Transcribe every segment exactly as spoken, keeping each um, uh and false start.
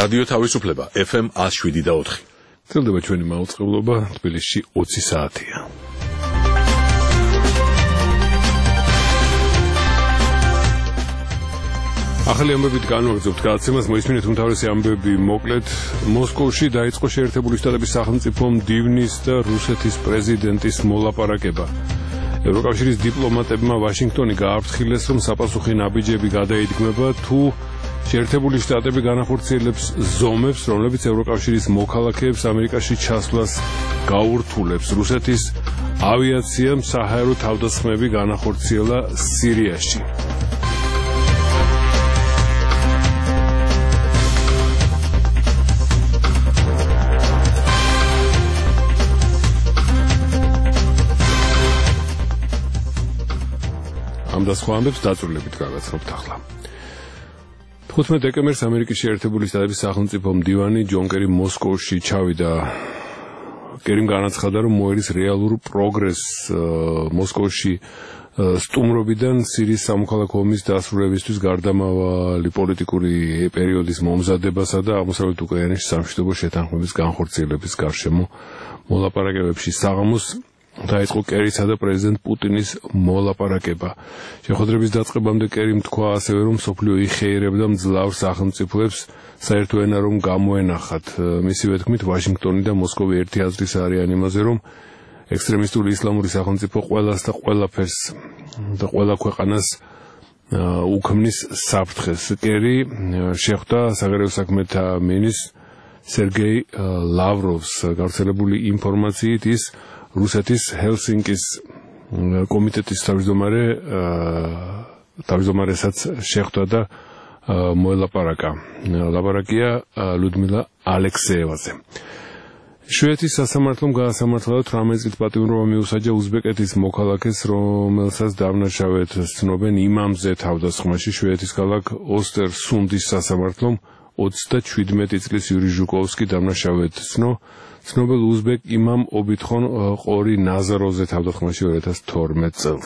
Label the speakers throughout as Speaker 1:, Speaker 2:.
Speaker 1: რადიო თავისუფლება F M one oh seven და four.
Speaker 2: Წელდება ჩვენი მაუწყებლობა თბილისში twenty საათია. ახალი ამბებით განვაგრძობთ გადაცემას, მოისმინეთ უმთავრესი ამბები მოკლედ. მოსკოვში დაიწყო შეერთებული შტატების სახელმწიფო მდივნის და რუსეთის პრეზიდენტის მოლაპარაკება. ევროკავშირის დიპლომატებმა ვაშინგტონი გააფრთხილეს, რომ საპასუხი ნაბიჯები გადაიდგმება თუ შეერთებული შტატები განახორციელებს ზომებს, რომლებიც ევროკავშირის მოქალაქეებს ამერიკაში ჩასვლას გაურთულებს. რუსეთის ავიაციამ საჰაერო თავდასხმები განახორციელა სირიაში. ამ და სხვა ამბებს დაწვრილებით გავაცნობთ ახლა. ხუთმეტ დეკემბერს ამერიკის შეერთებული შტატების სახელმწიფო მდივანი ჯონ კერი მოსკოვში ჩავიდა. კერიმ განაცხადა, რომ მოერის რეალურ პროგრესს მოსკოვში სტუმრობიდან სირიის სამოქალაქო ომის დასრულებისთვის გარდამავალი პოლიტიკური პერიოდის მომზადებასა და აღმოსავლეთ უკრაინის სამშვიდობო შეთანხმების განხორციელების გარშემო მოლაპარაკებებში საღამოს დაიწყო კერისა და პრეზიდენტ პუტინის მოლაპარაკება. შეხვედრების დაწყებამდე კერიმ თქვა ასევე, რომ მსოფლიო იხეირებდა მძლავრ სახელმწიფოებს საერთო ენა რომ გამოენახათ. მისივე თქმით, ვაშინგტონი და მოსკოვი ერთი აზრის არიან იმაზე, რომ ექსტრემისტული ისლამური სახელმწიფო ყველას და ყველაფერს და ყველა ქვეყანას უქმნის საფრთხეს. კერი შეხვდა საგარეო საქმეთა მინისტრ სერგეი ლავროვს. გავრცელებული ინფორმაციით ის რუსეთის ჰელსინკის კომიტეტის თავმჯდომარე თავმჯდომარესაც შეხვდა და მოელაპარაკა. ლაპარაკია ლუდმილა ალექსეევაზე. შვედეთის სასამართლომ გაასამართლა თვრამეტ წლით პატიმრობა მიუსაჯა უზბეკეთის მოქალაქეს, რომელსაც დავნაშავედ ცნობენ იმამზე თავდასხმაში. შვედეთის ქალაქ ოსტერსუნდის სასამართლომ ოცდაჩვიდმეტი წლის იური ჟუკოვსკი დავნაშავედ ცნო ცნობილ უზბეკ იმამ ობიტხონ ყორი ნაზაროვზე თავდასხმაში two thousand twelve წელს.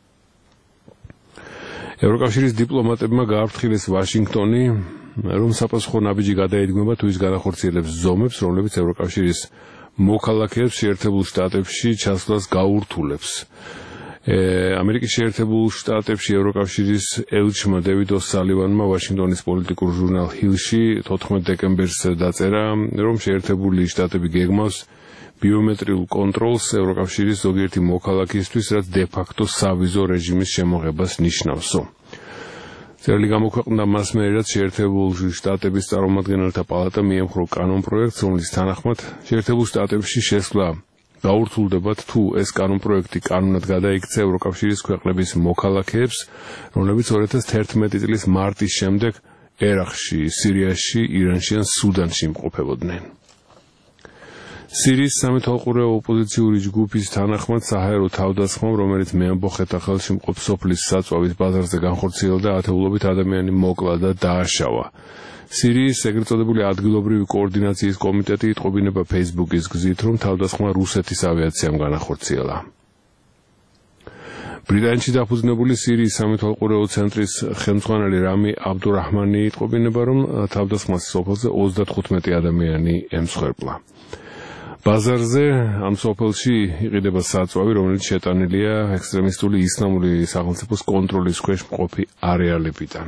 Speaker 2: ევროკავშირის დიპლომატებმა გააფრთხილეს ვაშინგტონი, რომ საპასუხო ნაბიჯი გადაიდგმება თუ ის განახორციელებს ზომებს, რომლებიც ევროკავშირის მოქალაქეებს შეერთებულ შტატებში ჩასვლას გაურთულებს. ამერიკის შეერთებულ შტატებში ევროკავშირის ელჩმა დევიდ ოსალივანმა ვაშინგტონის პოლიტიკურ ჟურნალ ჰილში თოთხმეტ დეკემბერს დაწერა, რომ შეერთებული შტატები გეგმავს ბიომეტრიულ კონტროლს ევროკავშირის ზოგიერთი მოქალაქისთვის, რაც დე-ფაქტო სავიზო რეჟიმის შემოღებას ნიშნავსო. წერილი გამოქვეყნდა მას მერე, რაც შეერთებული შტატების წარმომადგენელთა პალატა მიემხრო კანონპროექტს, რომლის თანახმად შეერთებულ შტატებში შესვლა გაურთულდებათ თუ ეს კანონპროექტი კანონად გადაიქცა ევროკავშირის ქვეყნების მოქალაქეებს, რომლებიც two thousand eleven წლის მარტის შემდეგ ერაყში, სირიაში, ირანში ან სუდანში იმყოფებოდნენ. სირიის სამეთვალყურეო ოპოზიციური ჯგუფის თანახმად საჰაერო თავდასხმამ, რომელიც მეამბოხეთა ხელში მყოფ სოფლის საწვავის ბაზარზე განხორციელდა, ათეულობით ადამიანი მოკლა და დააშავა. სირიის ეგრეთ წოდებული ადგილობრივი კოორდინაციის კომიტეტი იტყობინება Facebook-ის გზით, რომ თავდასხმა რუსეთის ავიაციამ განახორციელა. ბრიტანეთში დაფუძნებული სირიის სამეთვალყურეო ცენტრის ხელმძღვანელი რამი აბდურაჰმანი იტყობინება, რომ თავდასხმას სოფელზე ოცდათხუთმეტი ადამიანი ემსხვერპლა. ბაზარზე ამ სოფელში იყიდება საწვავი, რომელიც შეტანილია ექსტრემისტული ისლამური სახელმწიფოს კონტროლის ქვეშ მყოფი არეალებიდან.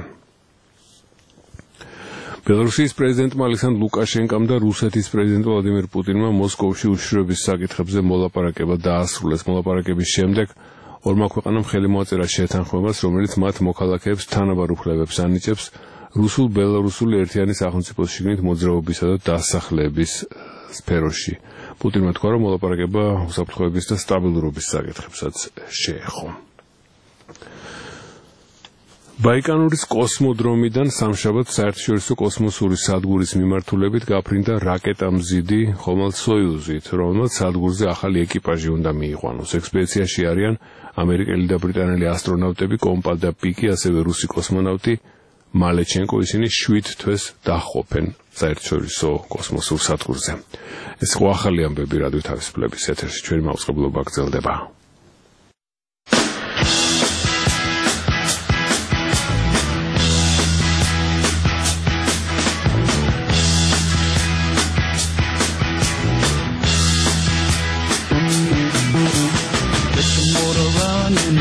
Speaker 2: ბელორუსიის პრეზიდენტმა ალექსანდრ ლუკაშენკომ და რუსეთის პრეზიდენტ ვლადიმირ პუტინმა მოსკოვში უშიშროების საკითხებზე მოლაპარაკება დაასრულეს. მოლაპარაკების შემდეგ ორმა ქვეყანამ ხელი მოაწერა შეთანხმებას, რომელიც მათ მოქალაქეებს თანაბარ უფლებებს ანიჭებს რუსულ-ბელორუსული ერთიანი სახელმწიფოს შიგნით მოძრაობისა და დასახლების სფეროში. პუტინმა თქვა, რომ მოლაპარაკება უსაფრთხოების და სტაბილურობის საკითხებსაც შეეხო. ბაიკანურის კოსმოდრომიდან სამშაბათს საერთაშორისო კოსმოსური სადგურის მიმართულებით გაფრინდა რაკეტამზიდი ხომალდ სოიუზით, რომელმაც სადგურზე ახალი ეკიპაჟი უნდა მიიყვანოს. ექსპედიციაში არიან ამერიკელი და ბრიტანელი ასტრონავტები, კომპა და პიკი, ასევე რუსი კოსმონავტი მალეჩენკო. ისინი შვიდ თვეს დაჰყოფენ საერთაშორისო კოსმოსურ სადგურზე. ეს ხო ახალი ამბები რადიო თავისუფლების ეთერში, ჩვენი მაუწყებლობა გრძელდება.
Speaker 3: motor running,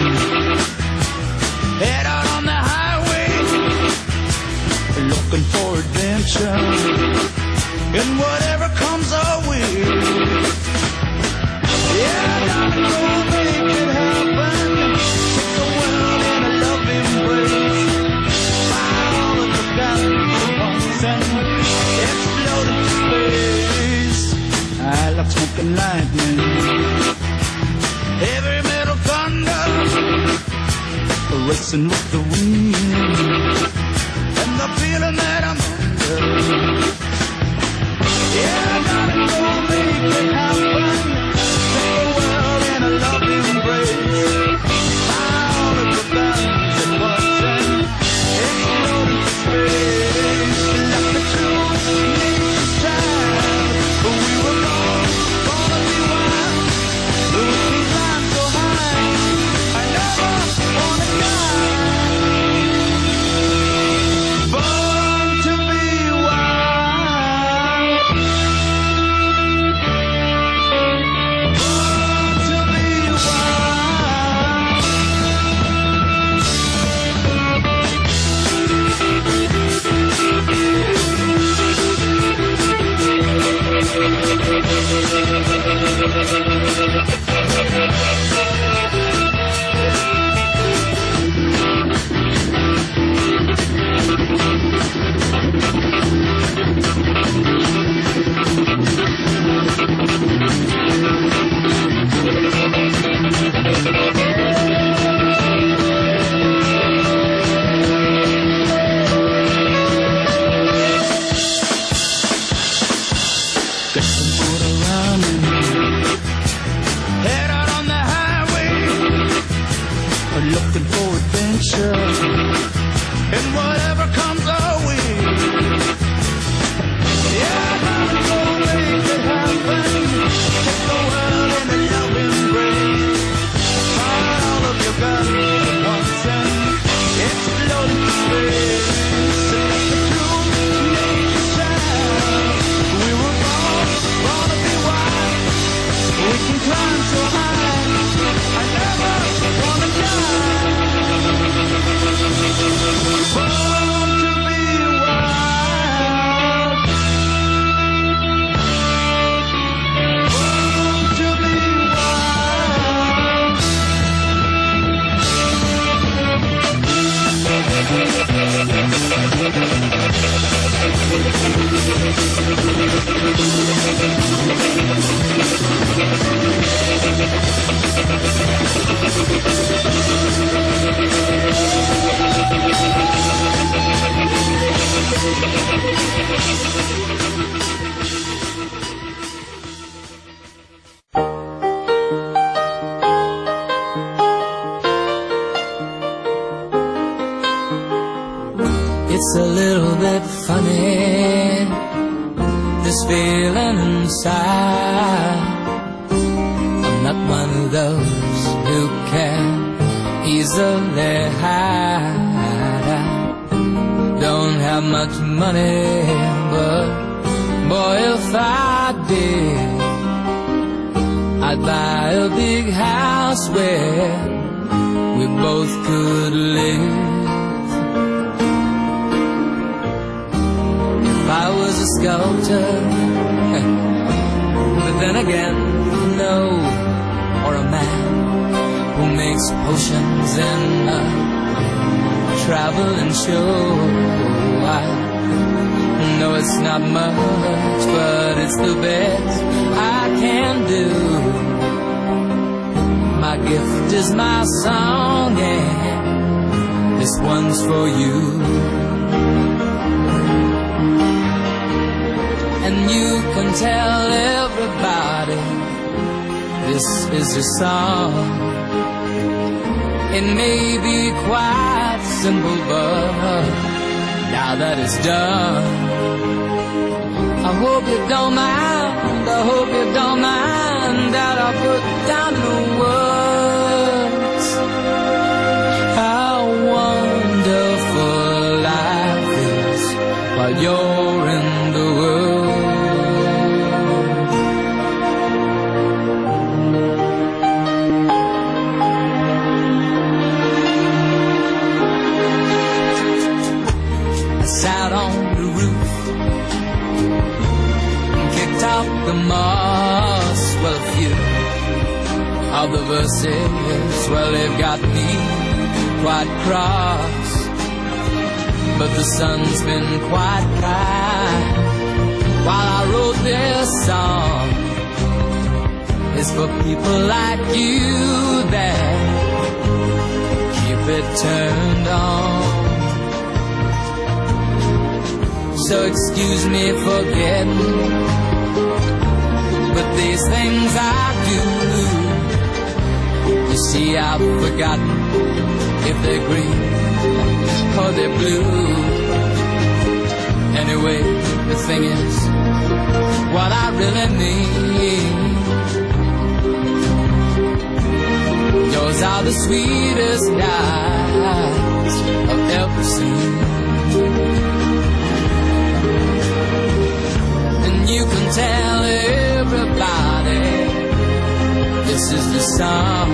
Speaker 3: head out on the highway, looking for adventure, and whatever comes our way. Yeah, gotta go make it happen, take the world in a loving embrace, find all of the values at once and explode into space. I like smoking lightning, heavy metal thunder, racing with the wind, and the feeling that I'm under. Yeah, I gotta go make it happen, take the world in a loving embrace, find all of the values at once and explode into space. Like the truth needs time, but we were born, born to be wild. We can climb so high, I never wanna die. Born to be wild. Born to be looking for adventure, and whatever comes our way. Yeah, I gotta go make it happen, take the world in a loving embrace, find all of your values at once and explode into space. Let the truth make you shine. We were born, born to be wild. We can climb so high, I never wanna die. Born to be wild. Born to be wild. It's a little bit funny, this feeling inside. I'm not one of those who can easily hide. I don't have much money, but boy, if I did, I'd buy a big house where we both could live. I was a sculptor, but then again, no, or a man who makes potions in a traveling show. I know it's not much, but it's the best I can do. My gift is my song, and this one's for you. And you can tell everybody this is your song. It may be quite simple, but now that it's done, I hope you don't mind, I hope you don't mind that I put down the words how wonderful life is while you're in the world.
Speaker 4: yes, well, they've got me quite cross, but the sun's been quite kind. While I wrote this song, it's for people like you that keep it turned on. So excuse me for getting, but these things I do, you see, I've forgotten if they're green or they're blue. Anyway, the thing is, what I really need, yours are the sweetest eyes I've ever seen. And you can tell everybody this is the song.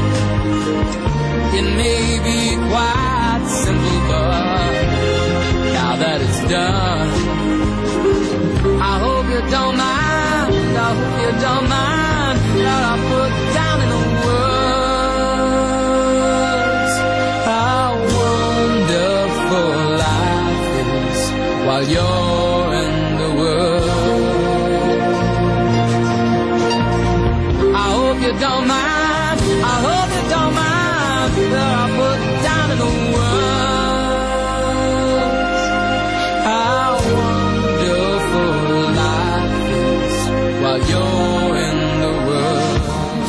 Speaker 4: It may be quite simple, but now that it's done, I hope you don't mind, I hope you don't mind that I put down in the words how wonderful life is while you're in the world. I hope you don't mind, I hope you don't mind that I put down in the words how wonderful life is while you're in the world.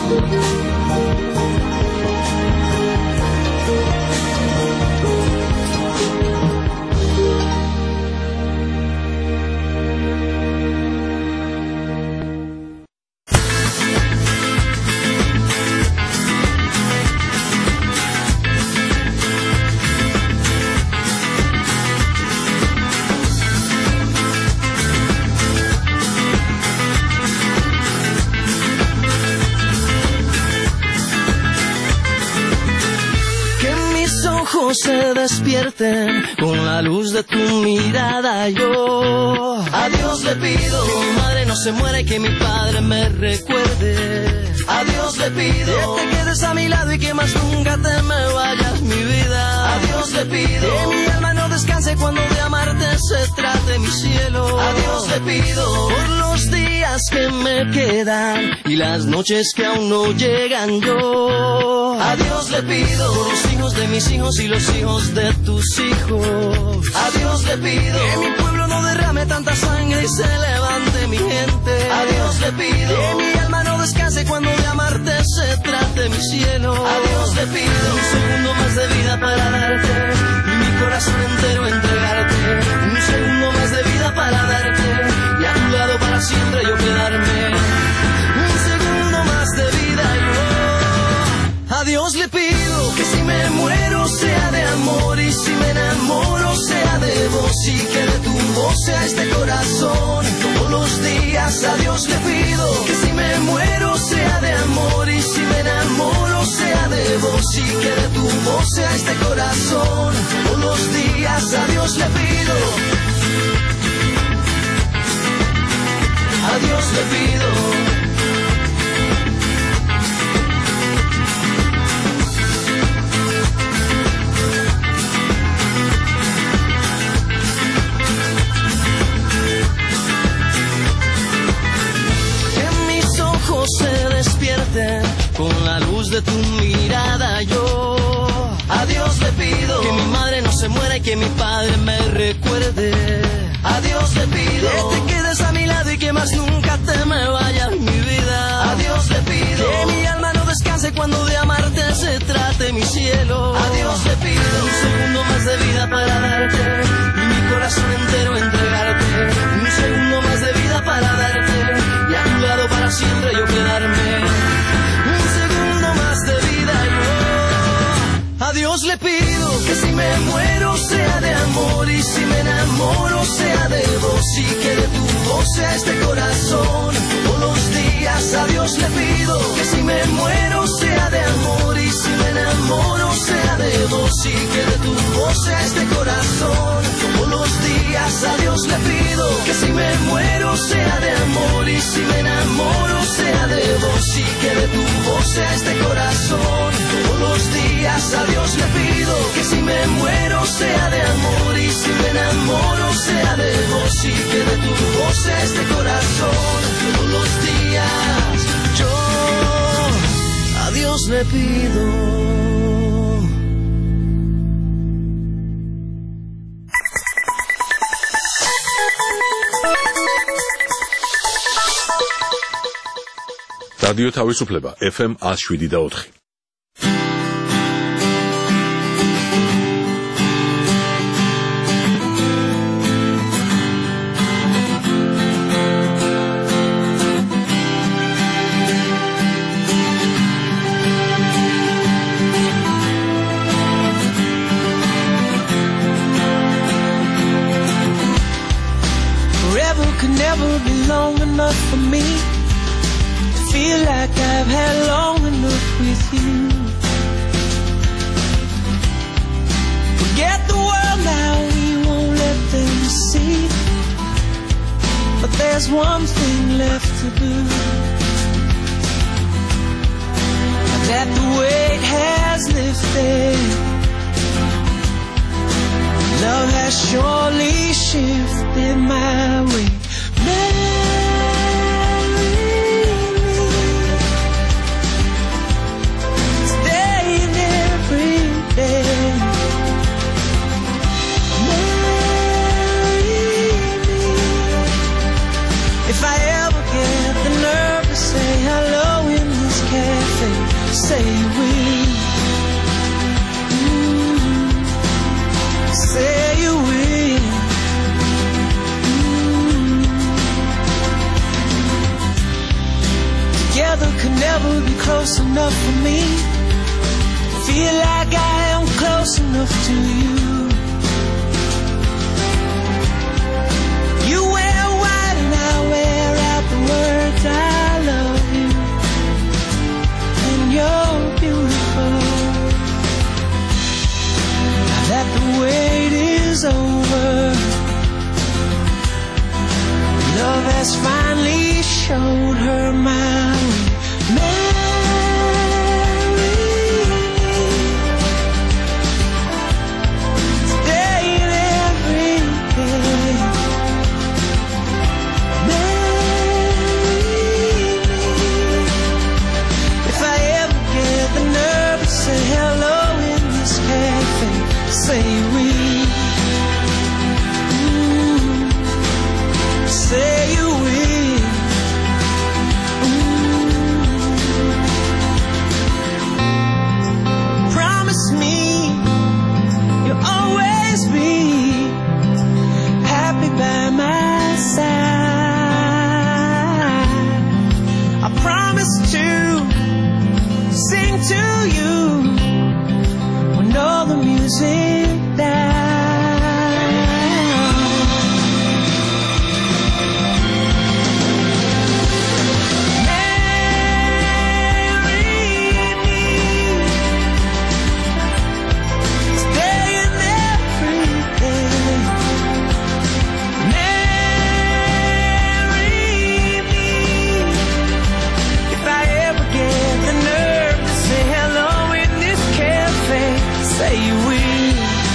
Speaker 5: Se despierten con la luz de tu mirada. Yo a Dios le pido que mi madre no se muera y que mi padre me recuerde. A Dios le pido que te quedes a mi lado y que más nunca te me vayas, mi vida. A Dios le pido que mi alma no descanse cuando de amarte se trate, mi cielo. A Dios le pido por los días que me quedan y las noches que aún no llegan. Yo a Dios le pido por los hijos de mis hijos y los hijos de tus hijos. A Dios le pido que mi pueblo no derrame tanta sangre y se levante mi gente. A Dios le pido que mi alma no descanse cuando de amarte se trate, mi cielo. A Dios le pido un segundo más de vida para darte y mi corazón entero entregarte. Un segundo más de vida para darte y a tu lado para siempre yo quedarme. Un segundo más de vida yo. A Dios le pido que si me muero sea de amor y si me enamoro sea de vos y que de tu voz sea este corazón todos los días. A Dios le pido que si me muero sea de amor y si me enamoro sea de vos y que de tu voz sea este corazón todos los días. A Dios le pido, a Dios le pido. Se despierten con la luz de tu mirada. Yo a Dios le pido que mi madre no se muera y que mi padre me recuerde. A Dios le pido que te quedes a mi lado y que más nunca te me vayas, mi vida. A Dios le pido que mi alma no descanse cuando de amarte se trate, mi cielo. A Dios le pido un segundo más de vida para darte y mi corazón entero entregarte. Un segundo más de vida para darte y a tu lado para siempre yo quedarme. Un segundo más de vida yo. A Dios le pido que si me muero sea de amor y si me enamoro sea de vos y que de tu voz sea este corazón todos los días. A Dios le pido que si me muero sea de amor y si me enamoro sea de vos y que de tu voz sea este corazón todos los días. A Dios le pido que si me muero sea de amor y si me enamoro sea de vos y que de tu voz sea este corazón. Todos los días a Dios le pido que si me muero sea de amor y si me enamoro sea de vos y que de tu voz sea este corazón. Todos los días yo a Dios le pido.
Speaker 1: რადიო თავისუფლება ეფ ემ one oh seven და four.
Speaker 5: Forever could never be long enough for me. Feel like I've had long enough with you. Forget the world now, we won't let them see. But there's one thing left to do. That the weight has lifted. Love has surely shifted my way. If I ever get the nerve to say hello in this cafe, say we, mm, say you will. Mm. Together could never be close enough for me. Feel like I am close enough to you. You wear white and I wear out the words I love you. And you're beautiful. Now that the wait is over, love has finally showed her my way. Say we, mm, say you will. Mm. Promise me you'll always be happy by my side. I promise to sing to you when all the music say we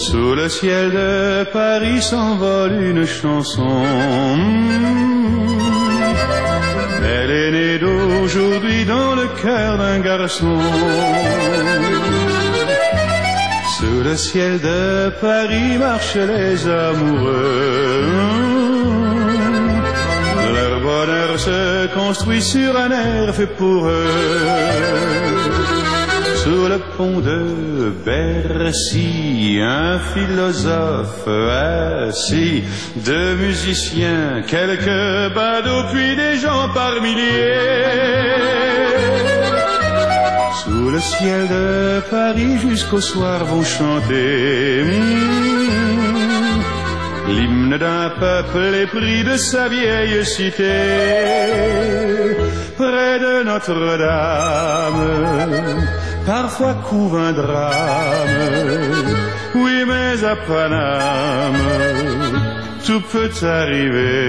Speaker 3: Sous le ciel de Paris s'envole une chanson. Elle est née d'aujourd'hui dans le cœur d'un garçon. Sous le ciel de Paris marchent les amoureux. Leur bonheur se construit sur un air fait pour eux. Sous le pont de Bercy, un philosophe assis, deux musiciens, quelques badauds, puis des gens par milliers. Sous le ciel de Paris jusqu'au soir vont chanter mmh, l'hymne d'un peuple épris de sa vieille cité. Près de Notre-Dame, parfois couve un drame. Oui, mais à Paname, tout peut arriver.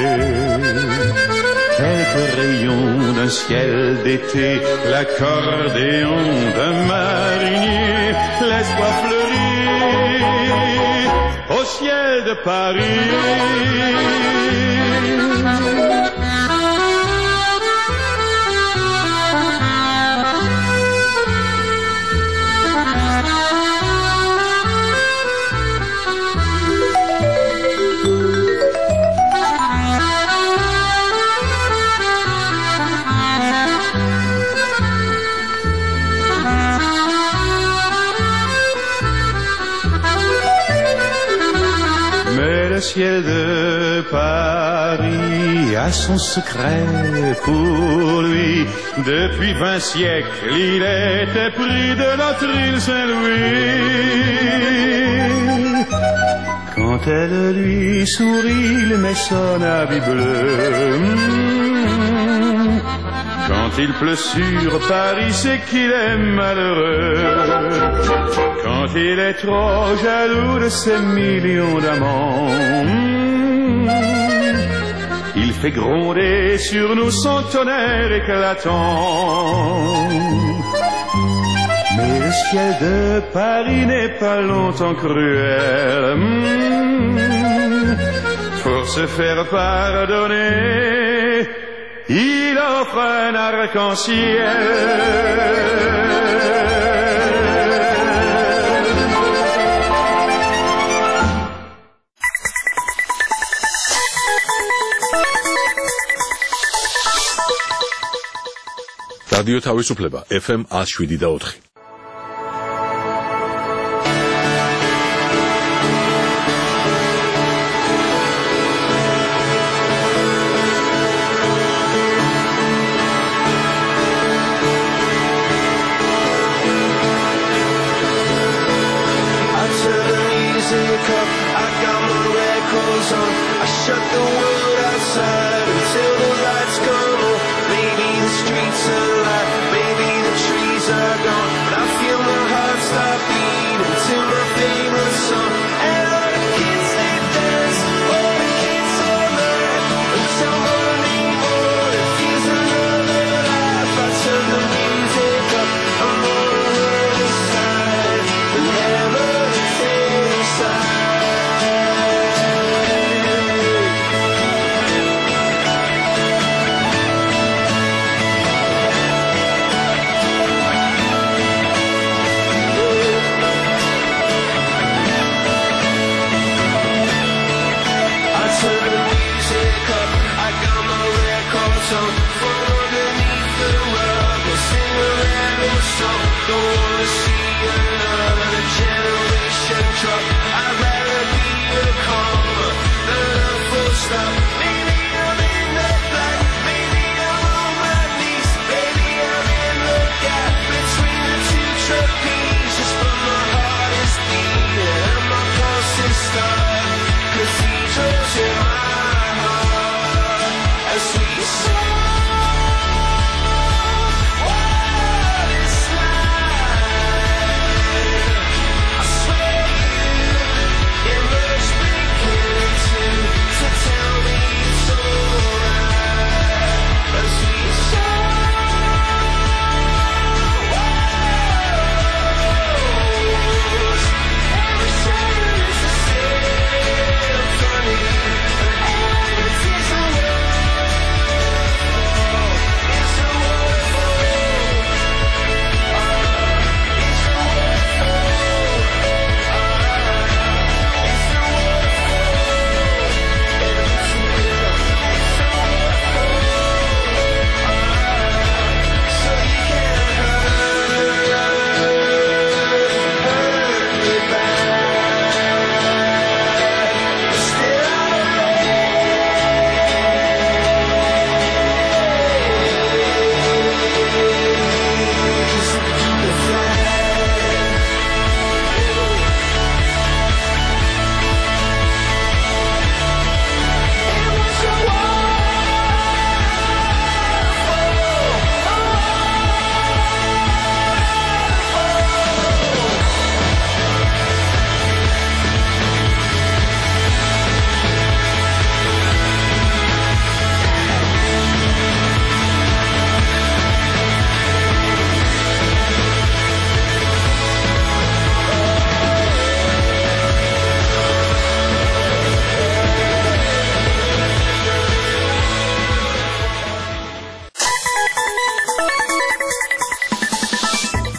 Speaker 3: Quelques rayons d'un ciel d'été, l'accordéon d'un marinier, l'espoir fleurit au ciel de Paris. Le ciel de Paris a son secret pour lui. Depuis vingt siècles, il était pris de notre île Saint-Louis. Quand elle lui sourit, il met son habit bleu. Quand il pleut sur Paris, c'est qu'il est malheureux. Quand il est trop jaloux de ses millions d'amants, il fait gronder sur nous son tonnerre éclatant. Mais le ciel de Paris n'est pas longtemps cruel. Pour se faire pardonner, il offre un arc-en-ciel.
Speaker 1: რადიო თავისუფლება F M one oh seven და four.
Speaker 5: I got my records on. I shut the world outside until the lights come on. Maybe the streets are alive, maybe the trees are gone.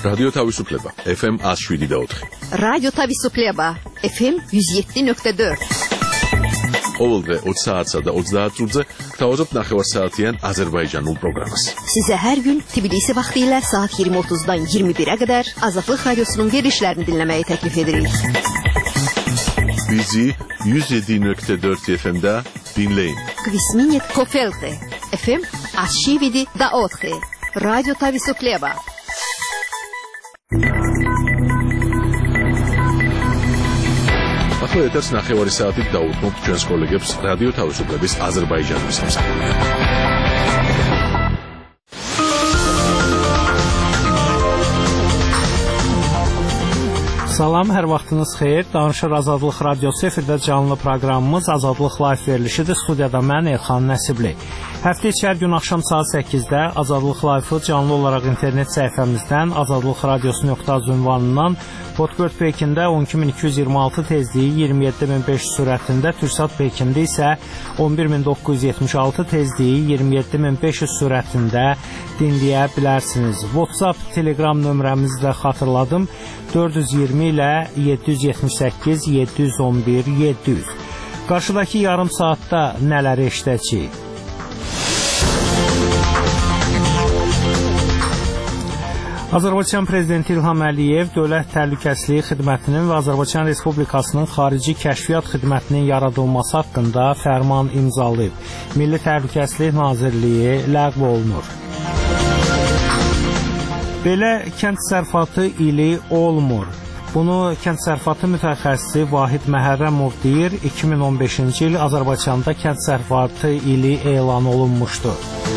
Speaker 1: რადიო თავისუფლება ეფ ემ one oh seven და four.
Speaker 6: რადიო თავისუფლება ეფ ემ one oh seven point four.
Speaker 1: ყოველდღე twenty საათსა და thirty წუთზე გთავაზობთ ნახევარსაათიან აზერბაიჯანულ პროგრამას.
Speaker 6: Size her gün Tbilisi vaxtilə saat yirmi otuzdan iyirmi birə qədər Azadlıq Radiosunun verilişlərini dinləməyi təklif edirik.
Speaker 1: Bizi one oh seven point four efe em'də dinləyin.
Speaker 6: Kvisminit Kofelte efe em one oh seven point four. Radyo Tavisupleba.
Speaker 1: ახლა ეთერს ნახევარი საათით დაუთმობთ ჩვენს კოლეგებს რადიო თავისუფლების აზერბაიჯანის სამსახურიდან.
Speaker 7: Salam, hər vaxtınız xeyir. Danışır Azadlıq Radiosu efirdə canlı proqramımız Azadlıq Live verilişidir. Studiyada mən Elxan Nəsibli. Həftə içi hər gün axşam saat səkkizdə Azadlıq Live-ı canlı olaraq internet səhifəmizdən azadlıq radiosu nöqtə az ünvanından Podgörd Pekində on iki min iki yüz iyirmi altı tezliyi iyirmi yeddi min beş yüz sürətində, Türksat Pekində isə on bir min doqquz yüz yetmiş altı tezliyi iyirmi yeddi min beş yüz sürətində dinləyə bilərsiniz. WhatsApp, Telegram nömrəmizi də xatırladım. dörd yüz iyirmi ilə yeddi yüz yetmiş səkkiz yeddi yüz on bir yeddi yüz. Qarşıdakı yarım saatda nələr eşidəcəyik? Azərbaycan Prezidenti İlham Əliyev Dövlət Təhlükəsizliyi Xidmətinin və Azərbaycan Respublikasının Xarici Kəşfiyyat Xidmətinin yaradılması haqqında fərman imzalayıb. Milli Təhlükəsizlik Nazirliyi ləğv olunur. Belə kənd təsərrüfatı ili olmur. Bunu kənd təsərrüfatı mütəxəssisi Vahid Məhərrəmov deyir. iki min on beşinci il Azərbaycanda kənd təsərrüfatı ili elan olunmuşdu.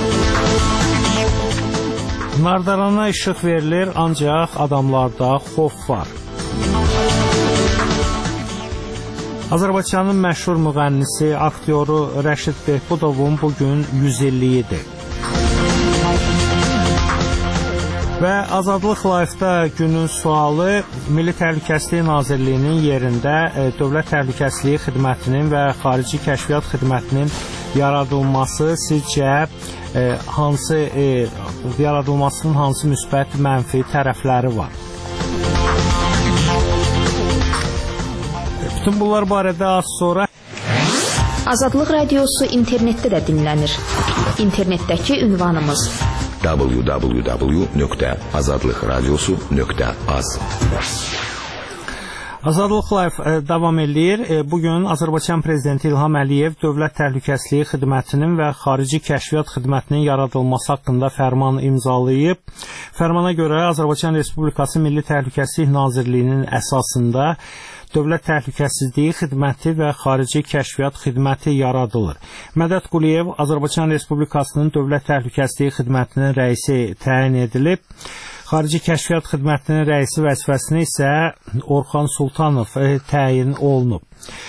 Speaker 7: Nardarana işıq verilir, ancaq adamlarda xof var. Azərbaycanın məşhur müğənnisi, aktyoru Rəşid Behbudovun bugün yüz illiyidir. Və Azadlıq Live-da günün sualı Milli Təhlükəsizlik Nazirliyinin yerində Dövlət Təhlükəsizliyi Xidmətinin və Xarici Kəşfiyyat Xidmətinin yaradılması sizcə e, hansı e, yaradılmasının hansı müsbət mənfi tərəfləri var? Bütün bunlar barədə az sonra
Speaker 8: Azadlıq Radiosu internetdə də dinlənir. İnternetdəki ünvanımız w w w nöqtə azadlıq radiosu nöqtə az.
Speaker 7: Azadlıq Live davam edir. Bugün Azərbaycan Prezidenti İlham Əliyev Dövlət Təhlükəsizliyi Xidmətinin və Xarici Kəşfiyyat Xidmətinin yaradılması haqqında fərman imzalayıb. Fərmana görə Azərbaycan Respublikası Milli Təhlükəsizlik Nazirliyinin əsasında Dövlət Təhlükəsizliyi Xidməti və Xarici Kəşfiyyat Xidməti yaradılır. Mədəd Quliyev Azərbaycan Respublikasının Dövlət Təhlükəsizliyi Xidmətinin rəisi təyin edilib. Xarici Kəşfiyyat Xidmətinin rəisi vəzifəsinə isə Orxan Sultanov təyin olunub.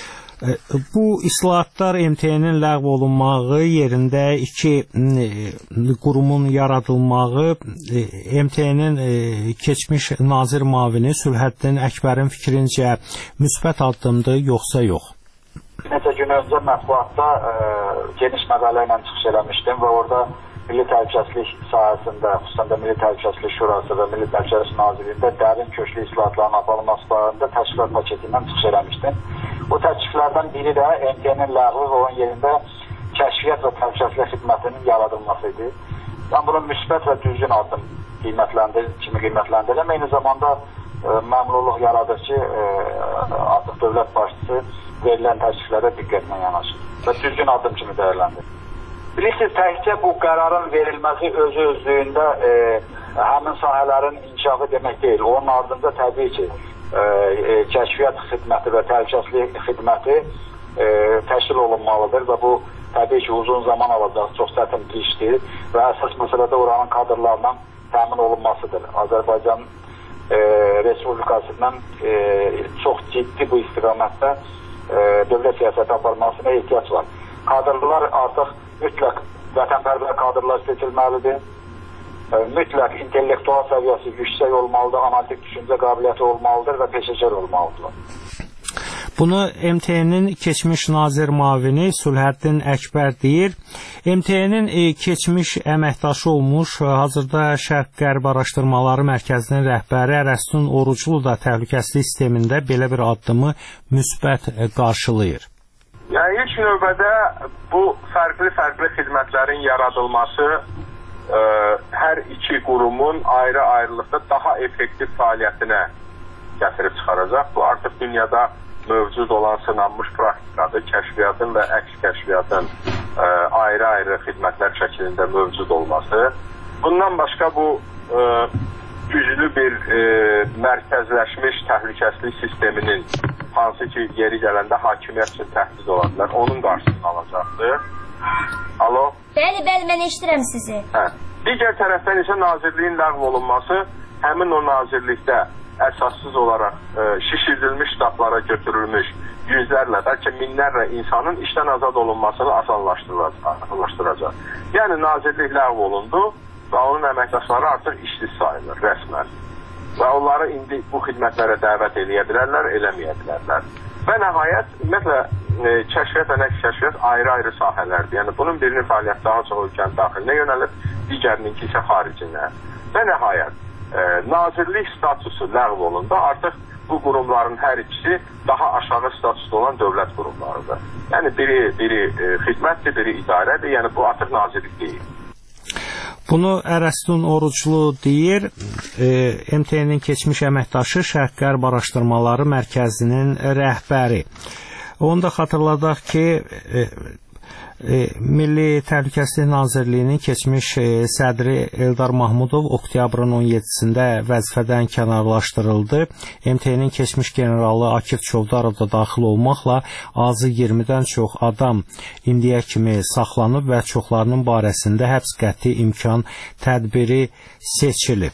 Speaker 7: Bu islahatlar M T N-in ləğv olunmağı, yerində iki qurumun yaradılmağı M T N-in keçmiş nazir mavini Sülhəddin Əkbərin fikrincə müsbət addımdır, yoxsa yox?
Speaker 9: Neçə gün öncə mətbuatda geniş məqalə ilə çıxış eləmişdim və orada Milli Təhlükəsizlik sahəsində, xüsusən də Milli Təhlükəsizlik Şurası və Milli Təhlükəsizlik Nazirliyində dərin köklü islahatların aparılması barədə təkliflər paketindən çıxış eləmişdim. Bu təkliflərdən biri də M T N-in ləğvi və onun yerində Kəşfiyyat və Təhlükəsizlik Xidmətinin yaradılması idi. Mən bunu müsbət və düzgün addım qiymətləndir, kimi qiymətləndirirəm. Eyni zamanda e, məmnunluq yaradır ki, e, artıq dövlət başçısı verilən təkliflərə diqqətlə yanaşır və düzgün addım kimi dəyərləndirir. Bilirsiniz, təkcə bu qərarın verilməsi özü özlüyündə e, həmin sahələrin inkişafı demək deyil. Onun ardınca təbii ki, e, e, kəşfiyyat xidməti və təhlükəsizlik xidməti e, təşkil olunmalıdır və bu təbii ki, uzun zaman alacaq, çox çətin bir işdir və əsas məsələdə oranın kadrlarla təmin olunmasıdır. Azərbaycan e, Respublikasından e, çox ciddi bu istiqamətdə e, dövlət siyasəti aparılmasına ehtiyac var. Kadrlar artıq mütləq vətənpərvər kadrlar seçilməlidir. Mütləq intellektual səviyyəsi yüksək olmalıdır, analitik düşüncə qabiliyyəti olmalıdır və peşəkar olmalıdır.
Speaker 7: Bunu M T N'nin keçmiş nazir müavini Sülhəddin Əkbər deyir. M T N'nin e, keçmiş əməkdaşı olmuş, hazırda Şərq-Qərb Araşdırmaları Mərkəzinin rəhbəri Ərəstun Oruclu da təhlükəsizlik sistemində belə bir addımı müsbət e, qarşılayır.
Speaker 10: Yəni ilk növbədə bu fərqli-fərqli xidmətlərin yaradılması ə, hər iki qurumun ayrı-ayrılıqda daha effektiv fəaliyyətinə gətirib çıxaracaq. Bu artıq dünyada mövcud olan sınanmış praktikadır. Kəşfiyyatın və əks kəşfiyyatın ə, ayrı-ayrı xidmətlər şəklində mövcud olması. Bundan başqa bu ə, güclü bir ə, mərkəzləşmiş təhlükəsizlik sisteminin hansı ki yeri gələndə hakimiyyət üçün təhdid olanlar, onun qarşısını alacaqdır. Alo?
Speaker 11: Bəli, bəli, mən eşidirəm sizi.
Speaker 10: Hə. Digər tərəfdən isə nazirliyin ləğv olunması həmin o nazirlikdə əsassız olaraq e, şişirdilmiş ştatlara götürülmüş yüzlərlə, bəlkə minlərlə insanın işdən azad olunmasını asanlaşdıracaq. Yəni nazirlik ləğv olundu və onun əməkdaşları artıq işsiz sayılır rəsmən. Və onları indi bu xidmətlərə dəvət eləyə bilərlər, eləməyə bilərlər. Və nəhayət, ümumiyyətlə, e, kəşfiyyat və nəqs kəşfiyyat ayrı-ayrı sahələrdir. Yəni bunun birinin fəaliyyəti daha çox ölkənin daxilinə yönəlib, digərininki isə xaricinə. Və nəhayət, e, nazirlik statusu ləğv olundu. Artıq bu qurumların hər ikisi daha aşağı statusda olan dövlət qurumlarıdır. Yəni biri, biri e, xidmətdir, biri idarədir. Yəni bu artıq nazirlik deyil.
Speaker 7: Bunu Ərəstun Oruclu deyir, e, M T N'nin keçmiş əməkdaşı Şərq-Qərb Araşdırmaları Mərkəzinin rəhbəri. Onu da xatırladaq ki, e, e, Milli Təhlükəsizlik Nazirliyinin keçmiş e, sədri Eldar Mahmudov oktyabrın on yeddisində vəzifədən kənarlaşdırıldı. M T N'nin keçmiş generalı Akif Çovdarov da daxil olmaqla azı iyirmidən çox adam indiyə kimi saxlanıb və çoxlarının barəsində həbs qəti imkan tədbiri seçilib.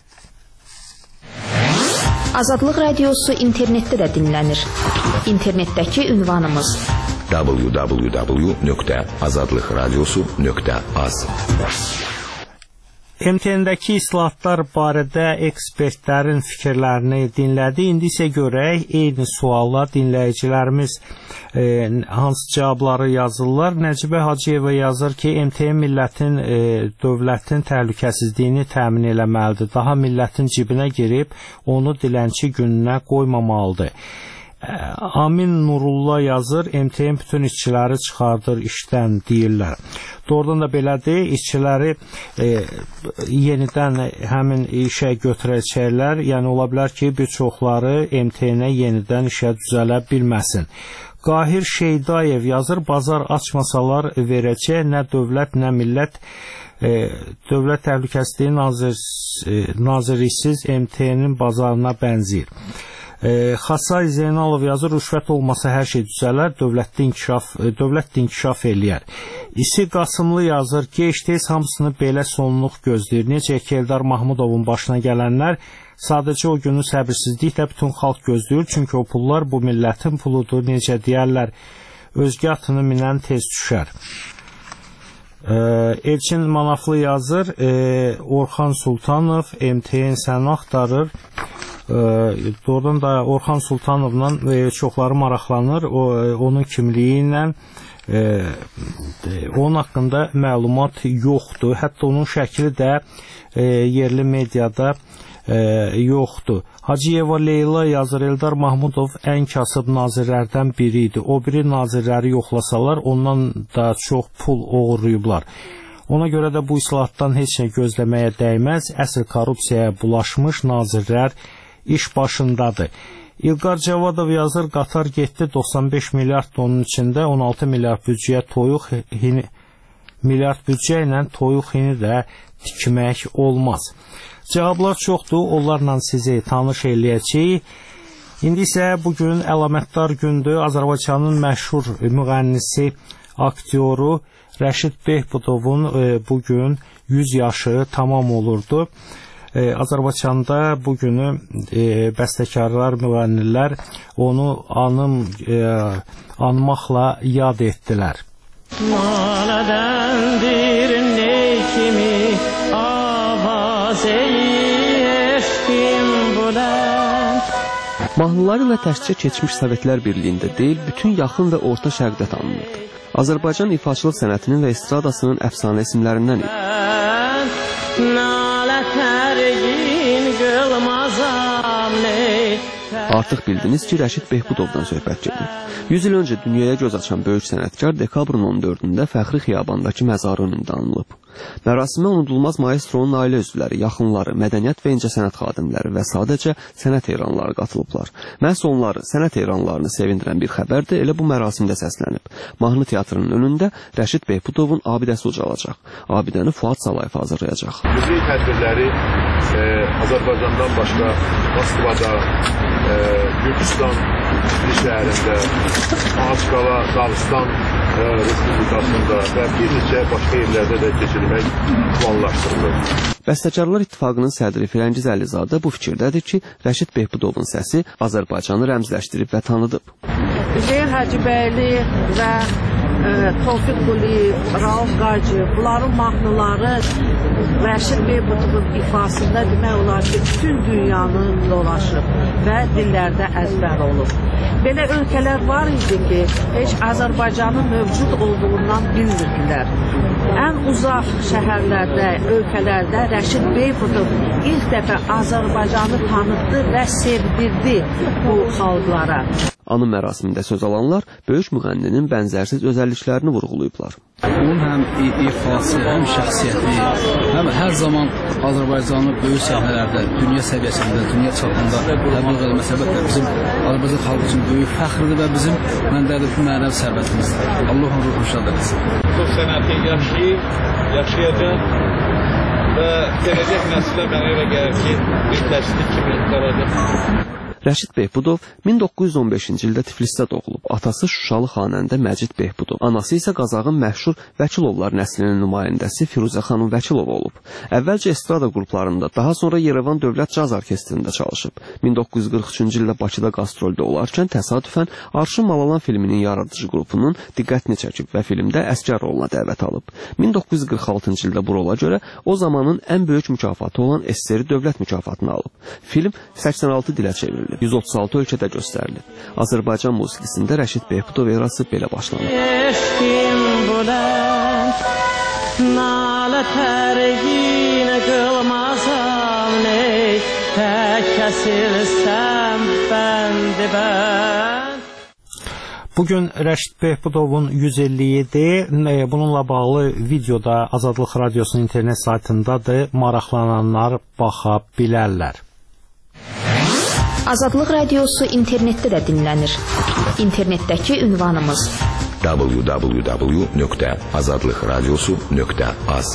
Speaker 8: Azadlıq Radiosu internetdə də dinlənir. İnternetdəki ünvanımız w w w nöqtə azadlıq radiosu nöqtə az.
Speaker 7: M T N'dəki islahatlar barədə ekspertlərin fikirlərini dinlədi. İndi isə görək, eyni suala dinləyicilərimiz e, hansı cavabları yazırlar. Nəcibə Hacıyeva yazır ki, M T N millətin, e, dövlətin təhlükəsizliyini təmin eləməlidir. Daha millətin cibinə girib, onu dilənçi gününə qoymamalıdır. Amin Nurullah yazır, M T N bütün işçiləri çıxardır işdən deyirlər. Doğrudan da belədir, işçiləri e, yenidən həmin işə götürəcəklər. Yəni ola bilər ki, bir çoxları M T N'ə yenidən işə düzələ bilməsin. Qahir Şeydayev yazır, bazar açmasalar verəcək, nə dövlət, nə millət. E, Dövlət Təhlükəsizliyi nazir, e, nazirisiz M T N'in bazarına bənzəyir. E, Xasay Zeynalov yazır, rüşvət olmasa hər şey düzələr, dövlət inkişaf, dövlət inkişaf eləyər. İsi Qasımlı yazır, geç tez hamısını belə sonluq gözləyir. Necə ki, Eldar Mahmudovun başına gələnlər sadəcə o günü səbirsizliklə bütün xalq gözləyir, çünki o pullar bu millətin puludur, necə deyərlər, özgə atını minən tez düşər. E, Elçin Manaflı yazır, e, Orxan Sultanov, M T N səni axtarır. E, doğrudan da Orxan Sultanovla e, çoxları maraqlanır, o, e, onun kimliyi ilə e, onun haqqında məlumat yoxdur, hətta onun şəkli də e, yerli mediada e, yoxdur. Hacıyeva Leyla yazır, Eldar Mahmudov ən kasıb nazirlərdən biri idi, o biri nazirləri yoxlasalar ondan da çox pul oğurlayıblar. Ona görə də bu islahatdan heç nə gözləməyə dəyməz, əsl korrupsiyaya bulaşmış nazirlər iş başındadır. İlqar Cavadov yazır, Qatar getdi doxsan beş milyard tonun içində on altı milyard büdcəyə toyuq hini, milyard büdcə ilə toyuq hini də tikmək olmaz. Cavablar çoxdur, onlarla sizi tanış eləyəcəyik. İndi isə bugün əlamətdar gündür. Azərbaycanın məşhur müğənnisi, aktyoru Rəşid Behbudovun e, bugün yüz yaşı tamam olurdu. E, Azərbaycanda bugünü e, bəstəkarlar, müğənnilər onu anım, e, anmaqla yad etdilər.
Speaker 12: Manədendir ne kimi avaz eşkim bulənd.
Speaker 13: Mahnıları ilə təkcə keçmiş Sovetlər Birliyində deyil, bütün yaxın və orta şərqdə tanınırdı. Azərbaycan ifaçılıq sənətinin və estradasının əfsanə isimlərindən idi. Artıq bildiniz ki, Rəşid Behbudovdan söhbət gedir. yüz il öncə dünyaya göz açan böyük sənətkar dekabrın on dördündə Fəxri Xiyabandakı məzarı önündə anılıb. Mərasimə unudulmaz maestronun ailə üzvləri, yaxınları, mədəniyyət və incəsənət xadimləri və sadəcə sənət heyranları qatılıblar. Məhz onları, sənət heyranlarını sevindirən bir xəbərdir, elə bu mərasimdə səslənib. Mahnı teatrının önündə Rəşid Behbudovun abidəsi ucalacaq. Abidəni Fuad Salayev hazırlayacaq.
Speaker 1: Müzik tədbirləri e, Azərbaycandan başqa Moskvada, e, Gürcistan şəhərində, Ağaçqala, Dağıstan e, Respublikasında və bir neçə başqa yerlərdə də keçirilmək planlaşdırılır.
Speaker 13: Bəstəkarlar İttifaqının sədri Firəngiz Əlizadə bu fikirdədir ki, Rəşid Behbudovun səsi Azərbaycanı rəmzləşdirib və tanıdıb.
Speaker 14: Üzeyir Hacıbəyli və e, Tofiq Quliyev, Rauf Qacı, bunların mahnıları Rəşid Behbudovun ifasında demək olar ki, bütün dünyanı dolaşıb və dillərdə əzbər olub. Belə ölkələr var idi ki, heç Azərbaycanın mövcud olduğundan bilmirdilər. Ən uzaq şəhərlərdə, ölkələrdə Rəşid Behbudov ilk dəfə Azərbaycanı tanıtdı və sevdirdi bu xalqlara.
Speaker 13: Anı mərasimində söz alanlar böyük müğənninin bənzərsiz özəlliklərini vurğulayıblar.
Speaker 15: Onun həm ifası, həm şəxsiyyəti, həm hər zaman Azərbaycanı böyük səhnələrdə, dünya səviyyəsində, dünya çapında təbliğ etməsi əlbəttə bizim Azərbaycan xalqı üçün böyük fəxrdir və bizim məndədir bu mənəvi sərvətimizdir. Allah onu ruhunu şad etsin.
Speaker 16: Bu sənəti yaşayıb, yaşayacaq və gələcək nəslə mənə elə gəlir ki, bir təsdiq kimi qalacaq.
Speaker 13: Rəşid Behbudov min doqquz yüz on beşinci ildə Tiflisdə doğulub. Atası Şuşalı xanəndə Məcid Behbudov. Anası isə Qazağın məşhur Vəkilovlar nəslinin nümayəndəsi Firuzə xanım Vəkilova olub. Əvvəlcə estrada qruplarında, daha sonra Yerevan Dövlət Caz Orkestrində çalışıb. min doqquz yüz qırx üçüncü ildə Bakıda qastrolda olarkən təsadüfən Arşın Malalan filminin yaradıcı qrupunun diqqətini çəkib və filmdə əsgər roluna dəvət alıb. min doqquz yüz qırx altıncı ildə bu rola görə o zamanın ən böyük mükafatı olan S S R dövlət mükafatını alıb. Film səksən altı dilə çevrilib. yüz otuz altı ölkədə göstərilib. Azərbaycan musiqisində Rəşid Behbudov erası belə başlanıb.
Speaker 12: Eşkim bulənd, nalə tərgin qılmazam ney, tək kəsilsəm bəndi bənd.
Speaker 7: Bugün Rəşid Behbudovun yüz illiyidir. Bununla bağlı videoda Azadlıq Radiosunun internet saytındadır. Maraqlananlar baxa bilərlər.
Speaker 8: Azadlıq Radiosu internetdə də dinlənir. İnternetdəki ünvanımız w w w nöqtə azadlıq radiosu nöqtə az.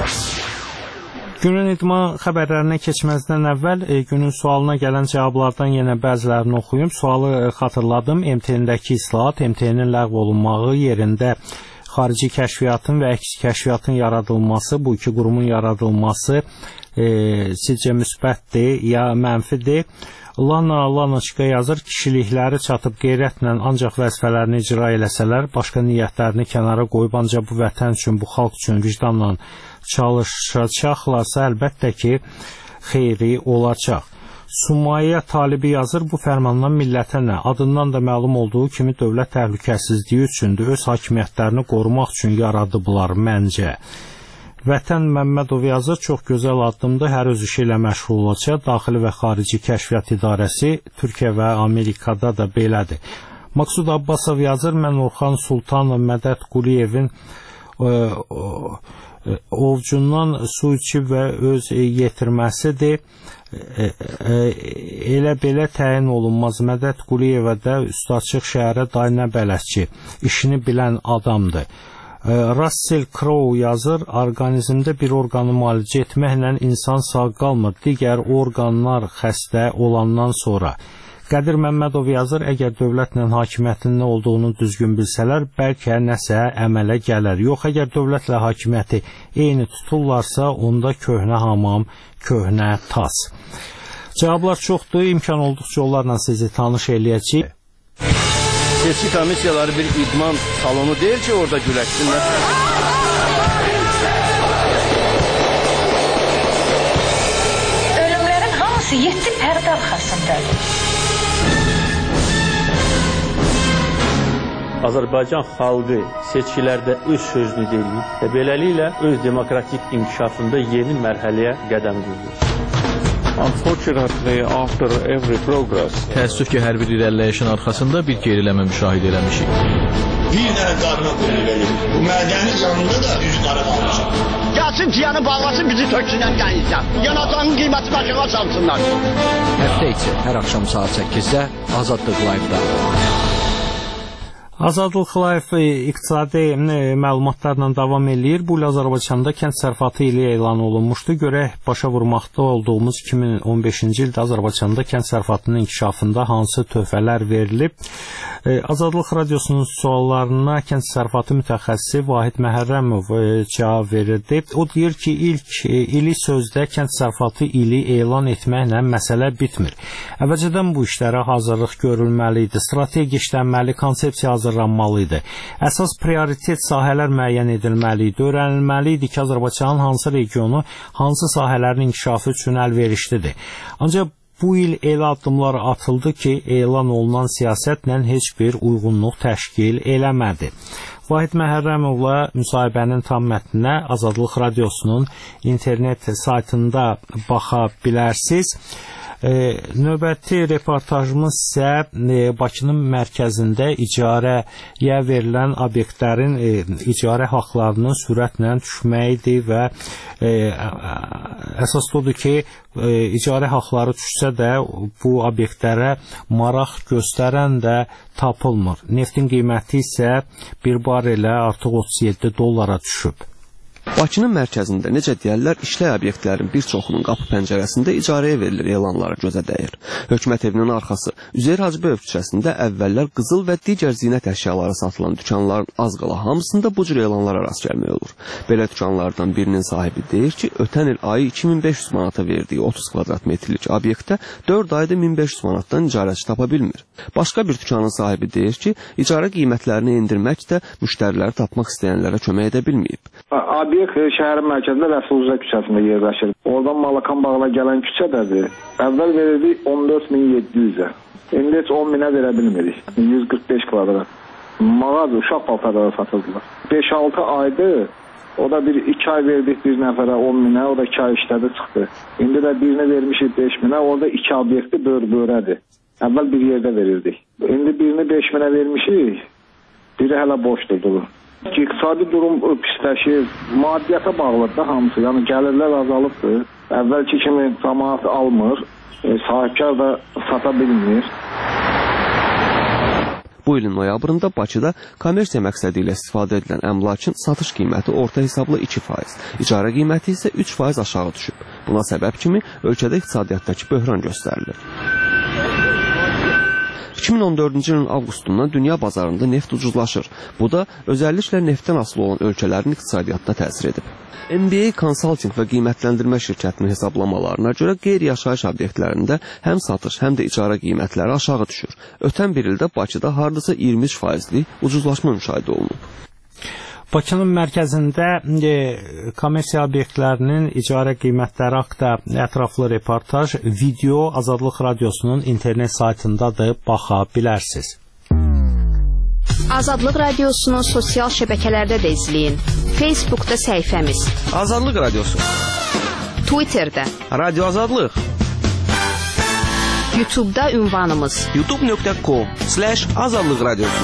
Speaker 7: Günün idman xəbərlərinə keçməzdən əvvəl e, günün sualına gələn cavablardan yenə bəzilərini oxuyum. Sualı e, xatırladım. M T N-dəki islahat, M T N-in ləğv olunmağı yerində xarici kəşfiyyatın və əks kəşfiyyatın yaradılması, bu iki qurumun yaradılması e, sizcə müsbətdir ya mənfidir? Lana Lanaçka yazır, kişilikləri çatıb qeyrətlə ancaq vəzifələrini icra eləsələr, başqa niyyətlərini kənara qoyub ancaq bu vətən üçün, bu xalq üçün vicdanla çalışacaqlarsa, əlbəttə ki, xeyri olacaq. Sumayyə Talibi yazır, bu fərmandan millətə nə? Adından da məlum olduğu kimi dövlət təhlükəsizliyi üçündür, öz hakimiyyətlərini qorumaq üçün yaradıblar məncə. Vətən Məmmədov yazır, çox gözəl addımdır, hər öz işi ilə məşğul olacaq. Daxili və xarici kəşfiyyat idarəsi Türkiyə və Amerikada da belədir. Maqsud Abbasov yazır, mən Orxan Sultanov Mədət Quliyevin e, e, ovcundan su içib və öz e, yetirməsidir. E, e, elə belə təyin olunmaz. Mədət Quliyevə də üstaçıq şəhərə dayə bələdçi, işini bilən adamdır. Russell Crowe yazır, orqanizmdə bir orqanı müalicə etməklə insan sağ qalmır, digər orqanlar xəstə olandan sonra. Qədir Məmmədov yazır, əgər dövlətlə hakimiyyətin nə olduğunu düzgün bilsələr, bəlkə nəsə əmələ gələr. Yox, əgər dövlətlə hakimiyyəti eyni tuturlarsa, onda köhnə hamam, köhnə tas. Cavablar çoxdur, imkan olduqca onlarla sizi tanış eləyəcəyik.
Speaker 17: Seçki komissiyaları bir idman salonu deyil ki, orada güləşsinlər.
Speaker 18: Ölümlərin hamısı şəxsiyyəti pərdə arxasındadır.
Speaker 19: Azərbaycan xalqı seçkilərdə öz sözünü deyir və beləliklə öz demokratik inkişafında yeni mərhələyə qədəm qoyur.
Speaker 20: Unfortunately, after every progress,
Speaker 21: təəssüf ki, hər bir irəliləyişin arxasında bir geriləmə müşahidə eləmişik.
Speaker 22: Bir dənə qadına pulunu verir. Bu mədəni canında da üz qara qalmışıq.
Speaker 23: Gəlsin ciyanı bağlasın, bizi töksünən qənizdən. Yanacağın qiyməti başına çalsınlar.
Speaker 24: Həftə içi hər axşam saat səkkizdə Azadlıq Live-da.
Speaker 7: Azadlıq Live iqtisadi məlumatlarla davam eləyir. Bu il Azərbaycanda kənd sərfatı ili elan olunmuşdu. Görək başa vurmaqda olduğumuz iki min on beşinci ildə Azərbaycanda kənd sərfatının inkişafında hansı töhfələr verilib? Azadlıq Radiosunun suallarına kənd sərfatı mütəxəssisi Vahid Məhərrəmov cavab verirdi. O deyir ki, ilk ili sözdə kənd sərfatı ili elan etməklə məsələ bitmir. Əvvəlcədən bu işlərə hazırlıq görülməli idi. Strategiya işlənməli, konsepsiya hazırlanmalı idi. Əsas prioritet sahələr müəyyən edilməli idi. Öyrənilməli idi ki, Azərbaycanın hansı regionu, hansı sahələrin inkişafı üçün əlverişlidir. Ancaq bu il elə addımlar atıldı ki, elan olunan siyasətlə heç bir uyğunluq təşkil eləmədi. Vahid Məhərrəmovla müsahibənin tam mətninə Azadlıq Radiosunun internet saytında baxa bilərsiniz. E, növbəti reportajımız isə e, Bakının mərkəzində icarəyə verilən obyektlərin e, icarə haqlarının sürətlə düşməyidir və e, əsas odur ki, e, icarə haqları düşsə də bu obyektlərə maraq göstərən də tapılmır. Neftin qiyməti isə bir barelə artıq otuz yeddi dollara düşüb.
Speaker 13: Bakının mərkəzində necə deyərlər, işlək obyektlərin bir çoxunun qapı pəncərəsində icarəyə verilir elanlara gözə dəyir. Hökumət evinin arxası Üzeyir Hacıbəyov küçəsində əvvəllər qızıl və digər zinət əşyaları satılan dükanların az qala hamısında bu cür elanlara rast gəlmək olur. Belə dükanlardan birinin sahibi deyir ki, ötən il ayı iki min beş yüz manata verdiyi otuz kvadrat metrlik obyektdə dörd ayda min beş yüz manatdan icarəçi tapa bilmir. Başqa bir dükanın sahibi deyir ki, icarə qiymətlərini endirmək də müştəriləri tapmaq istəyənlərə kömək edə bilməyib.
Speaker 25: Obyekt şəhərin mərkəzində Rəsulzə küçəsində yerləşir. Oradan Malakan bağına gələn küçədədir. Əvvəl verirdi on dörd min yeddi yüzə. İndi heç on minə verə bilmirik. yüz qırx beş kvadrat. Mağaz uşaq paltarları satırdılar. beş altı aydır. O da bir iki ay verdik bir nəfərə on minə. O da iki ay işlədi çıxdı. İndi də birini vermişik beş minə. Orada iki obyekti bör-börədir. Əvvəl bir yerdə verirdik. İndi birini beş minə vermişik. Biri hələ boşdur. İqtisadi durum pisləşir, maddiyyata bağlıdır da hamısı. Yəni gəlirlər azalıbdır. Əvvəlki kimi cəmaət almır, e, sahibkar da sata bilmir.
Speaker 13: Bu ilin noyabrında Bakıda kommersiya məqsədi ilə istifadə edilən əmlakın satış qiyməti orta hesabla iki faiz, icarə qiyməti isə üç faiz aşağı düşüb. Buna səbəb kimi ölkədə iqtisadiyyatdakı böhran göstərilir. iki min on dördüncü ilin avqustundan dünya bazarında neft ucuzlaşır. Bu da özəlliklə neftdən asılı olan ölkələrin iqtisadiyyatına təsir edib. M B A Consulting və qiymətləndirmə şirkətinin hesablamalarına görə qeyri-yaşayış obyektlərində həm satış, həm də icarə qiymətləri aşağı düşür. Ötən bir ildə Bakıda hardasa iyirmi üç faizlik ucuzlaşma müşahidə olunub.
Speaker 7: Bakının mərkəzində e, kommersiya obyektlərinin icarə qiymətləri haqqında ətraflı reportaj, video Azadlıq Radiosunun internet saytındadır, baxa bilərsiniz.
Speaker 8: Azadlıq Radiosunu sosial şəbəkələrdə də izləyin. Facebookda səhifəmiz
Speaker 17: Azadlıq Radiosu,
Speaker 8: Twitterdə
Speaker 17: Radio Azadlıq,
Speaker 8: YouTube'da ünvanımız
Speaker 17: youtube nöqtə com slash azadlıq radiosu.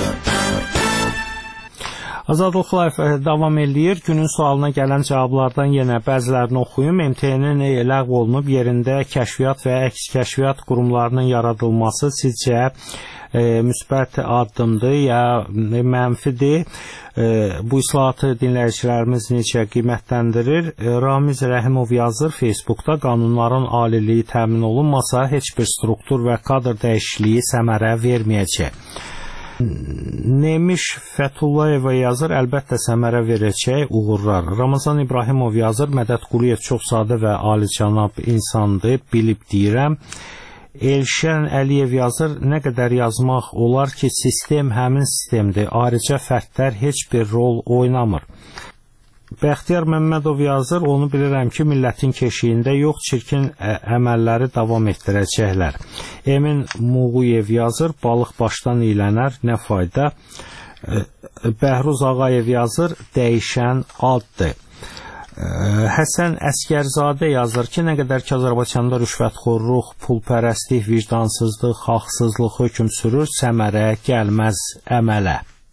Speaker 7: Azadlıq Live davam eləyir. Günün sualına gələn cavablardan yenə bəzilərini oxuyum. M T N-in ləğv olunub yerində kəşfiyyat və əks kəşfiyyat qurumlarının yaradılması sizcə e, müsbət addımdır ya mənfidir? E, bu islahatı dinləyicilərimiz necə qiymətləndirir? E, Ramiz Rəhimov yazır Facebookda, qanunların aliliyi təmin olunmasa heç bir struktur və kadr dəyişikliyi səmərə verməyəcək. Nemiş Fətullayeva yazır, əlbəttə səmərə verəcək, uğurlar. Ramazan İbrahimov yazır, Mədəd Quliyev çox sadə və alicənab insandır, bilib deyirəm. Elşən Əliyev yazır, nə qədər yazmaq olar ki, sistem həmin sistemdir, ayrıca fərdlər heç bir rol oynamır. Bəxtiyar Məmmədov yazır, onu bilirəm ki, millətin keşiyində yox, çirkin əməlləri davam etdirəcəklər. Emin Muğuyev yazır, balıq başdan iylənər, nə fayda. Bəhruz Ağayev yazır, dəyişən addır. Həsən Əskərzadə yazır ki, nə qədər ki, Azərbaycanda rüşvətxorluq, pulpərəstlik, vicdansızlıq, haqsızlıq hökm sürür, səmərə gəlməz əmələ.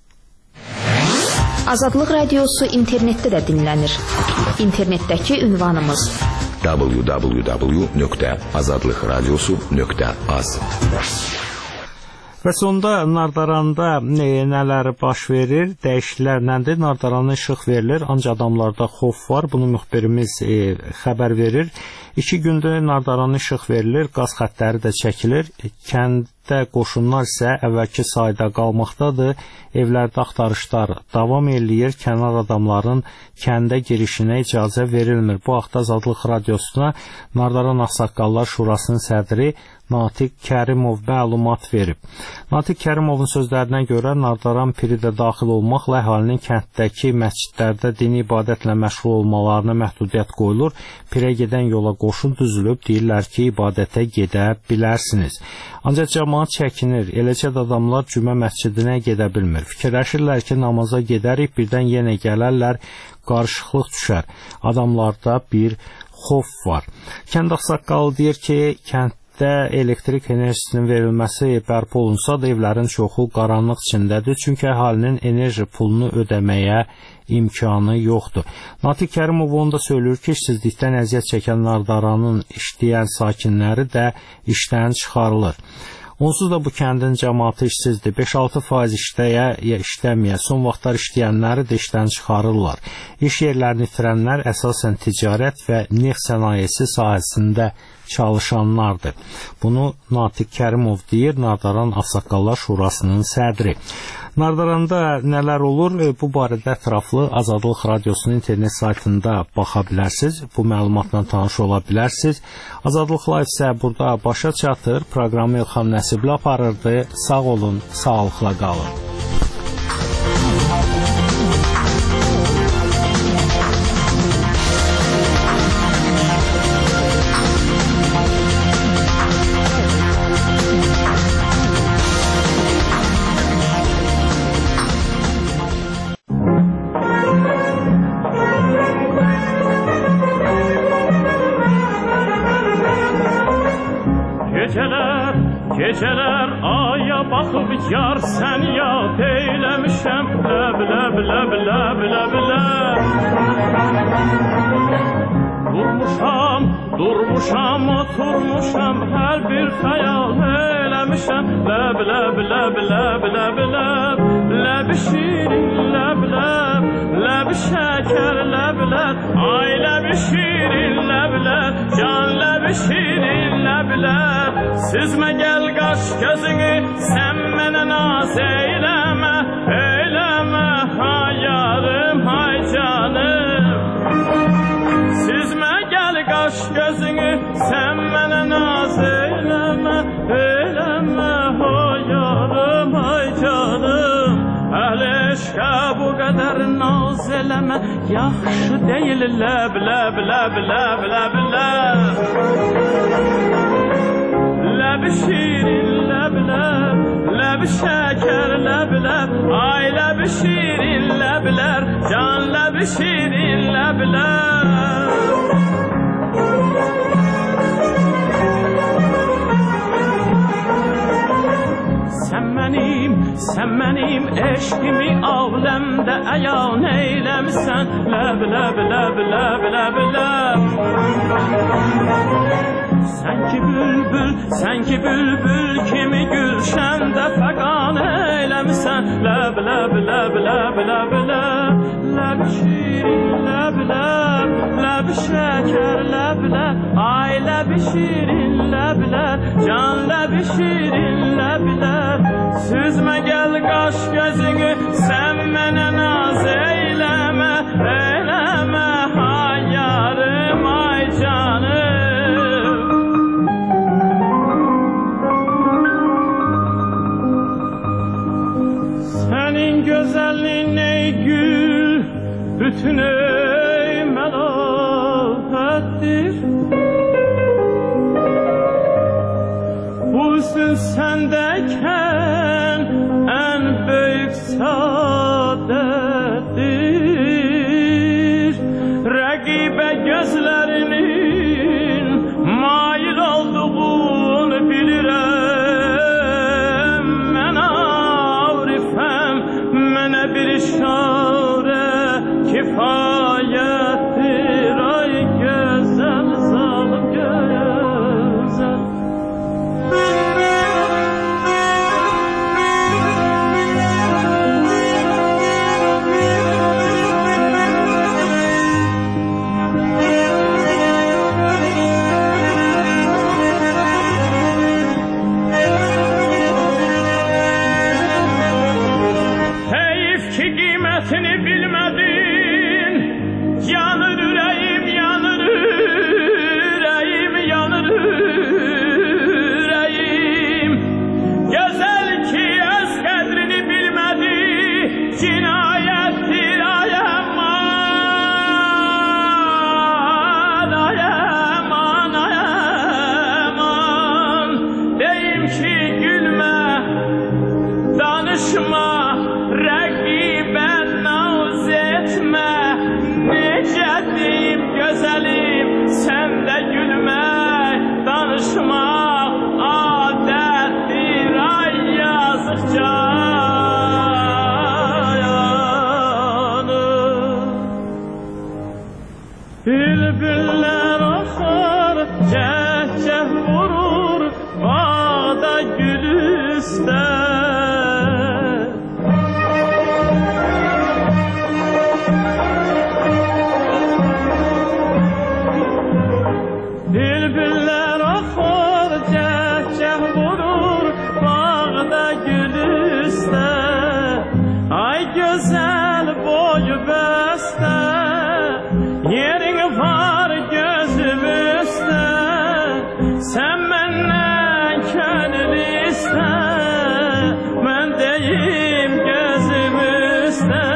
Speaker 8: Azadlıq Radiosu internetdə də dinlənir. İnternetdəki ünvanımız w w w nöqtə azadlıq radiosu nöqtə az.
Speaker 7: Və sonda Nardaranda e, nələr baş verir, dəyişikliklər nədir? Nardarana işıq verilir, ancaq adamlarda xof var. Bunu müxbirimiz e, xəbər verir. İki gündür Nardarana işıq verilir, qaz xəttləri də çəkilir. Kənddə qoşunlar isə əvvəlki sayda qalmaqdadır. Evlərdə axtarışlar davam eləyir. Kənar adamların kəndə girişinə icazə verilmir. Bu haqda Azadlıq Radiosuna Nardaran Ağsaqqallar Şurasının sədri Natiq Kərimov məlumat verib. Natiq Kərimovun sözlərinə görə Nardaran piri də daxil olmaqla əhalinin kənddəki məscidlərdə dini ibadətlə məşğul olmalarına məhdudiyyət qoyulur. Pirə gedən yola qoşun düzülüb, deyirlər ki, ibadətə gedə bilərsiniz. Ancaq cəmaat çəkinir, eləcə də adamlar cümə məscidinə gedə bilmir. Fikirləşirlər ki, namaza gedərik, birdən yenə gələrlər, qarışıqlıq düşər. Adamlarda bir xof var. Kənd ağsaqqalı deyir ki, kənd də elektrik enerjisinin verilməsi bərpa olunsa da evlərin çoxu qaranlıq içindədir, çünki əhalinin enerji pulunu ödəməyə imkanı yoxdur. Natiq Kərimov onu da söylür ki, işsizlikdən əziyyət çəkən Nardaranın işləyən sakinləri də işdən çıxarılır. Onsuz da bu kəndin cəmaatı işsizdir. beş altı faiz işləyə, ya işləməyə, son vaxtlar işləyənləri də işdən çıxarırlar. İş yerlərini itirənlər əsasən ticarət və neft sənayesi sahəsində çalışanlardır. Bunu Natiq Kərimov deyir, Nardaran Ağsaqqallar Şurasının sədri. Nardaranda nələr olur? Bu barədə ətraflı Azadlıq Radiosunun internet saytında baxa bilərsiniz. Bu məlumatla tanış ola bilərsiniz. Azadlıq Live isə burada başa çatır. Proqramı İlham Nəsibli aparırdı. Sağ olun, sağlıqla qalın.
Speaker 2: Gecələr aya baxıb yar sən yad eyləmişəm, ləb ləb ləb ləb ləb ləb. Durmuşam, durmuşam, oturmuşam, hər bir xəyal eləmişəm, ləb ləb ləb ləb ləb ləb. Ləbi şirin ləb ləb, ləbi şəkər ləb ləb, ay ləbi şirin ləb ləb, can ləbi şirin ləb ləb. Süzmə gəl qaş gözünü, sən mənə naz eyləmə, eyləmə, hay yarım, hay canım. Süzmə gəl qaş gözünü, sən mənə naz eyləmə, eyləmə, hay yarım, hay canım. Əhl-i eşqə bu qədər naz eləmə, yaxşı deyil, ləb, ləb, ləb, ləb, ləb, ləb. Ləbi şirin ləb ləb, ləbi şəkər ləb ləb, ay ləbi şirin ləb ləb, can ləbi şirin ləb ləb. Sən mənim, sən mənim eşqimi aləmdə əyan eyləmisən, ləb ləb ləb ləb ləb ləb. Sən ki bülbül, sən ki bülbül kimi gülşəndə fəqan eyləmisən, ləb ləb ləb ləb ləb ləb. Ləb şirin ləb ləb, ləb şəkər ləb ləb, ay ləb şirin ləb ləb, can ləb şirin ləb ləb. Süzmə gəl qaş gözünü, sən mənə naz eyləmə, eyləmə, hay yarım, ay canım. Sənin gözəlliyin ey gül, bütün Bu hüsn sendeyken en büyük saadettir. Rakibe gözlerinin mail olduğunu bilirim. Men arifem, mene bir işare kifayettir. Ay güzel zalim güzel. Bülbüller akar, ceh-ceh vurur bağda gülistan. Bülbüller akar, ceh-ceh vurur bağda gülistan. Ay güzel boyu beste, yerin var gözümüzde. Sen benden könül iste, ben deyim gözümüzde.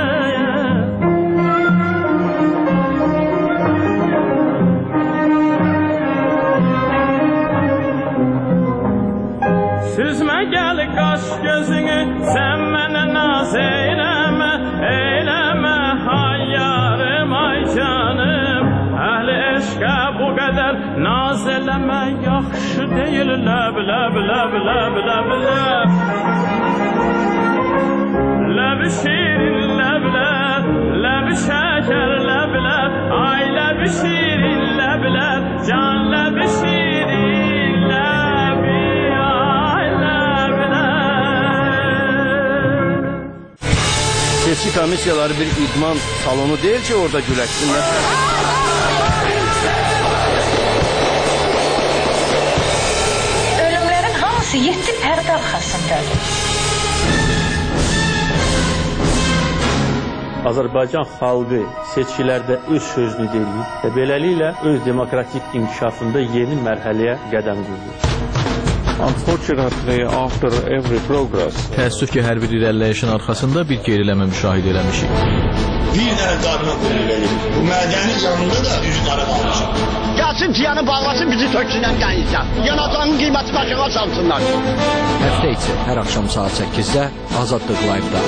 Speaker 2: Süzme gel kaş gözünü, sen bana naz eyleme, eyleme hayyarım ay canım. Ehli eşke bu kadar naz eleme, yaxşı değil leb leb leb leb leb leb. Leb şirin leb leb, leb şeker leb leb. Ay leb şirin leb leb, can leb şirin leb, ay leb leb.
Speaker 17: Seçki komissiyaları bir idman salonu değil ki orada güləşsinlər.
Speaker 18: Ölümlərin hamısı yeddi pərdə arxasındadır.
Speaker 19: Azərbaycan xalqı seçkilərdə öz sözünü deyir və beləliklə öz demokratik inkişafında yeni mərhələyə qədəm qoyur.
Speaker 20: Unfortunately, after every progress,
Speaker 21: təəssüf ki, hər bir irəliləyişin arxasında bir geriləmə müşahidə eləmişik.
Speaker 22: Bir dənə qarına qulluq edir. Bu mədəni canında da üzü qara qalmışıq.
Speaker 23: Gəlsin tiyanı bağlasın, bizi töksünlər dənizdən. Yanacağın qiyməti başına salsınlar.
Speaker 24: Həftə içi hər axşam saat səkkizdə Azadlıq Live-da.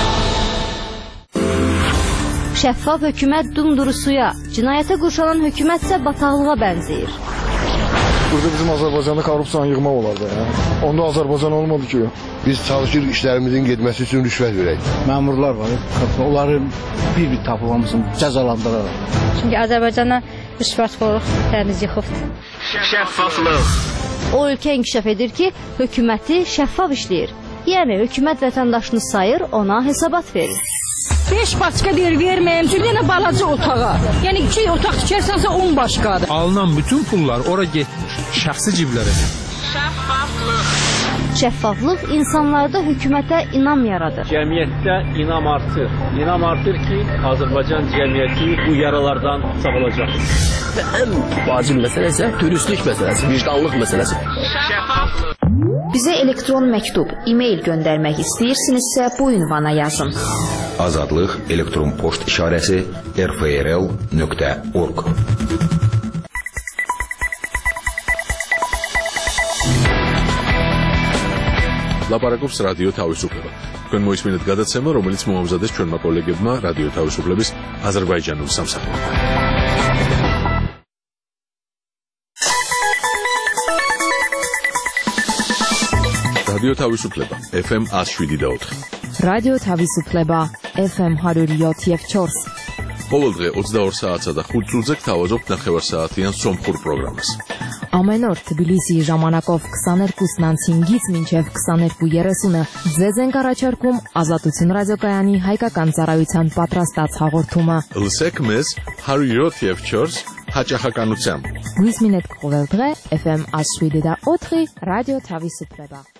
Speaker 3: Şəffaf hökumət dumduru suya, cinayətə qurşanan hökumətsə bataqlığa bənzəyir.
Speaker 4: Burada bizim Azərbaycanda korrupsiyanı yığmaq olardı ya. Onda Azərbaycan olmadı ki.
Speaker 5: Biz çalışır işlərimizin getməsi üçün rüşvət verək.
Speaker 6: Məmurlar var, onları bir-bir tapılamızın cəzalandıraraq.
Speaker 9: Çünki Azərbaycana rüşvətxorluq dəniz yıxıbdır.
Speaker 23: Şəffaflıq.
Speaker 3: O ölkə inkişaf edir ki, hökuməti şəffaf işləyir. Yəni hökumət vətəndaşını sayır, ona hesabat verir.
Speaker 26: beş başqa deyir, verməyəm, çünki yenə balaca otağa. Yəni iki otaq tikərsənsə on başqadır.
Speaker 27: Alınan bütün pullar ora getmiş, şəxsi ciblərə.
Speaker 23: Şəffaflıq.
Speaker 3: Şəffaflıq insanlarda hökumətə inam yaradır.
Speaker 19: Cəmiyyətdə inam artır. İnam artır ki, Azərbaycan cəmiyyəti bu yaralardan sağalacaq.
Speaker 28: Və ən vacib məsələ isə dürüstlük məsələsi, vicdanlıq məsələsi.
Speaker 23: Şəffaflıq.
Speaker 8: Bizə elektron məktub, e-mail göndərmək istəyirsinizsə bu ünvana yazın.
Speaker 29: Azadlıq elektron poçt işarəsi r f r l nöqtə org.
Speaker 27: ლაპარაკობს რადიო თავისუფლება. თქვენ მოისმინეთ გადაცემა, რომელიც მოამზადეს ჩვენმა კოლეგებმა რადიო თავისუფლების აზერბაიჯანულ სამსახურში. რადიო თავისუფლება ეფ ემ ათს შვიდი და ოთხი.
Speaker 1: რადიო თავისუფლება ეფ ემ ҳадуд и ёд и чორს.
Speaker 27: ყოველდღე ოცდაორ საათსა და ხუთ წუთზე გთავაზობთ ნახევარსაათიან სომხურ პროგრამას.
Speaker 1: Ամեն օր Թբիլիսի ժամանակով քսաներկուսն անց հինգից մինչև քսաներկու երեսունը ձեզ ենք առաջարկում Ազատություն ռադիոկայանի հայկական ծառայության պատրաստած հաղորդումը։
Speaker 27: Լսեք մեզ հարյուր յոթ եւ չորս հաճախականությամբ։
Speaker 1: Գույս մինետ կողել դղե էֆ էմ աշվիդի դա օթրի ռադիո Թավիսուպլեբա։